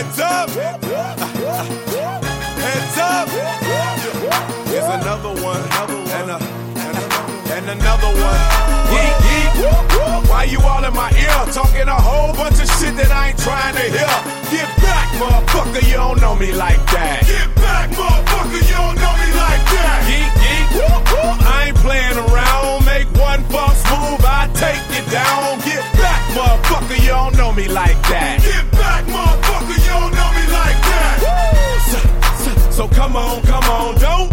Heads up. Heads up. Here's another one. And another one. Yeet, yeet. Why you all in my ear? Talking a whole bunch of shit that I ain't trying to hear. Get back, motherfucker, you don't know me like that. Get back, motherfucker, you don't know me like that. Yeet, yeet. I ain't playing around. Make one false move, I take you down. Get back, motherfucker, you don't know me like that. Get back, motherfucker, you don't know me like that. So come on, don't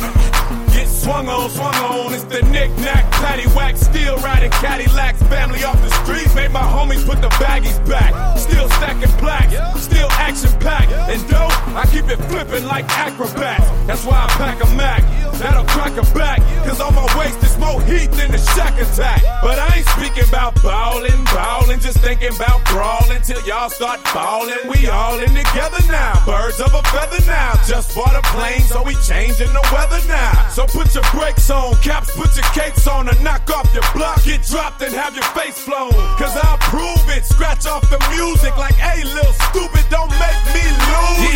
get swung on. It's the knick-knack, paddywhack, still riding Cadillacs. Family off the streets, made my homies put the baggies back. Still stacking plaques, still action-packed. And dope, I keep it flipping like acrobats. That's why I pack a Mac, that'll crack a back. Cause on my waist is more heat than the Shack Attack. But I ain't speaking about ballin', just thinking about brawling till y'all start ballin'. We all in together now, birds of a feather now. Just bought a plane, so we changing the weather now. So put your brakes on, caps, put your capes on, and knock off your block. Get dropped and have your face flown. Cause I'll prove it, scratch off the music like, hey, little stupid, don't make me lose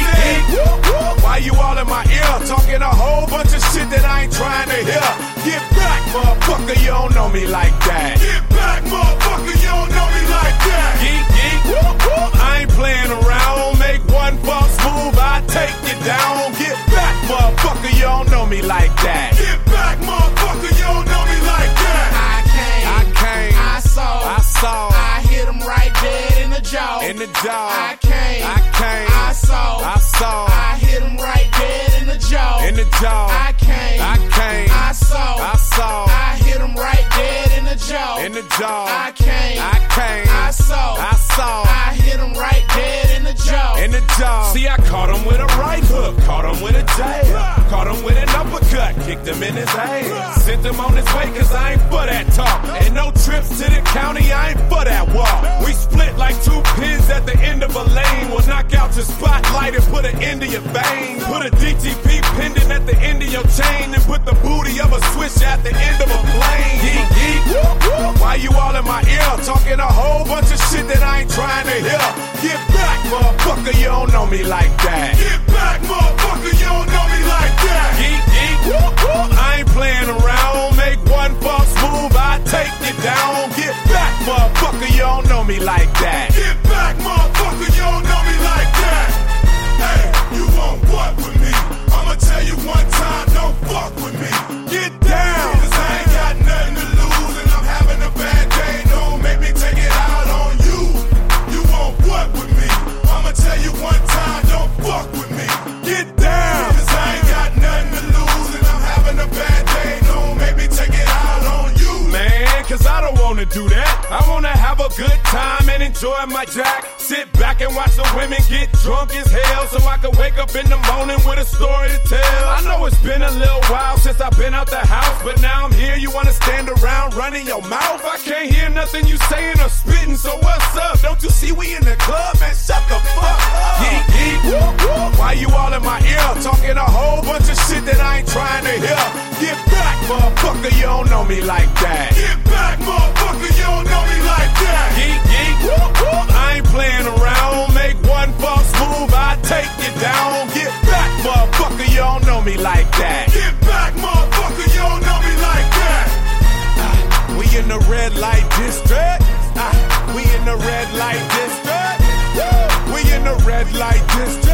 it. Why you all in my ear? Talking a whole bunch of shit that I ain't trying to hear. Get back, motherfucker, you don't know me like that. Get back, motherfucker, you don't know me like that. Geek, geek. I ain't playing around. Make one false move, I take you down. Get back, motherfucker, you don't know me like that. Get back, motherfucker, you don't know me like that. I came, I saw, I hit him right dead in the jaw. I came, I saw, I hit him right dead in the jaw. I came, I saw, I hit him right dead in the jaw. I came, I saw, I hit him right dead in the jaw. See, I caught him with a right hook, caught him with a jab, caught him with an uppercut, kicked him in his ass, sent him on his way cause I ain't for that talk. And no trips to the county, I ain't for that walk. We split like two pins at the end of a lane. We'll knock out your spotlight and put an end to your vein. Put a DTP pendant at the end of your chain and put the booty of a switch at the end of a plane. Yeet, yeet. Why you all in my ear? Talking a whole bunch of shit that I ain't trying to hear. Get back, motherfucker, you don't know me like that. Get back, motherfucker, you don't know me like that. Yeet, yeet. I ain't playing around. Make one false move, I take you down. Get back, motherfucker, you don't know me like that. Get back, motherfucker, you don't know me like that. Hey, you want what with me? I'ma tell you one time, don't fuck with me. Get down. Cause I ain't got nothing to lose and I'm having a bad day. Don't make me take it out on you. You want what with me? I'ma tell you one time, don't fuck with me. Get down. Cause I ain't got nothing to lose and I'm having a bad day. Don't make me take it out on you. Man, cause I don't wanna do that. I wanna have a good time and enjoy my jack. Sit back and watch the women get drunk as hell so I can wake up in the morning with a story to tell. I know it's been a little while since I've been out the house, but now I'm here, you wanna stand around running your mouth? I can't hear nothing you saying or spitting, so what's up? Don't you see we in the club, man? Shut the fuck up. Geek, geek. Why you all in my ear? Talking a whole bunch of shit that I ain't trying to hear. Get back, motherfucker, you don't know me like that. Get back, motherfucker, you don't know me like that. Geek, geek. I ain't playing around. Make one false move, I take you down. Get back, motherfucker, you don't know me like that. Get back, motherfucker, you don't know me like that. We in the red light district. We in the red light district. We in the red light district.